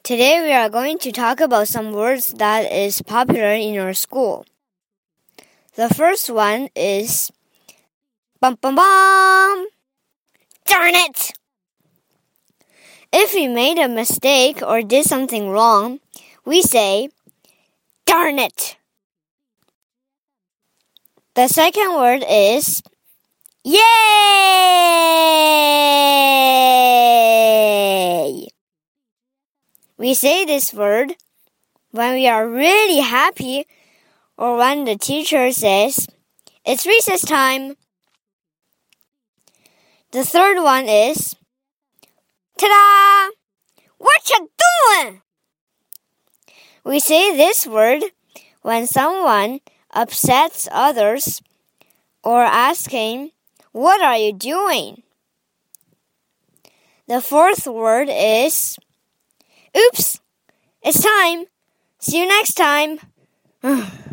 Today we are going to talk about some words that is popular in our school. The first one is bum bum bum. Darn it! If we made a mistake or did something wrong, we say, darn it! The second word is yay! We say this word when we are really happy or when the teacher says, it's recess time. The third one is, ta-da! What you doing? We say this word when someone upsets others or asking, what are you doing? The fourth word is, oops, it's time. See you next time.